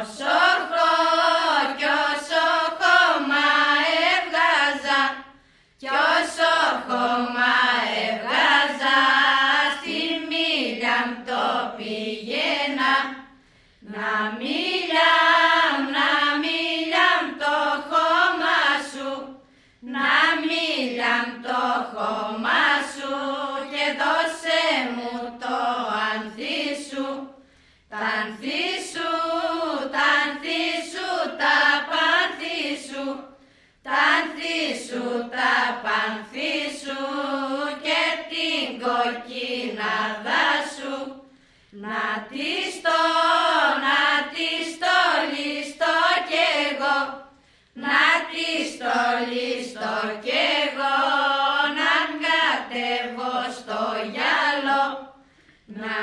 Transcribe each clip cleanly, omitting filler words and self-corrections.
κι όσο χώμα έβγαζα, κι όσο χώμα έβγαζα, στη μίλια μ' το πήγαινα. Να μίλιαμ το χώμα σου, να μίλιαμ το χώμα σου, και δώσε μου το ανθί σου, τα ανθί σου, τα ανθί σου, τα πάνθη σου, τα ανθί σου, τα πάνθη σου, και την κοκκινάδα σου. Να τη στολιστώ κι εγώ, να τη στολιστώ κι εγώ, να κατέβω στο γυαλό. Να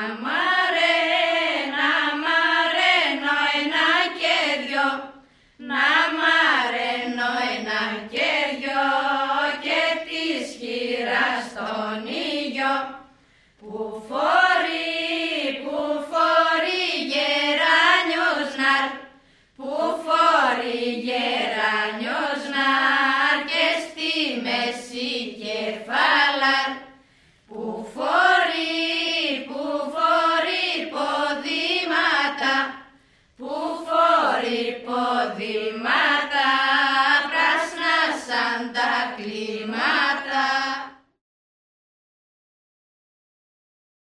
μαραίνω ένα και δυο, να μαραίνω ένα και δυο, και της χείρας στον ήλιο, που φορεί γεράνιος ναρ, που φορεί γεράνιος ναρ, και στη μέση κεφάλαρ, που φορεί ποδήματα, που φορεί ποδήματα.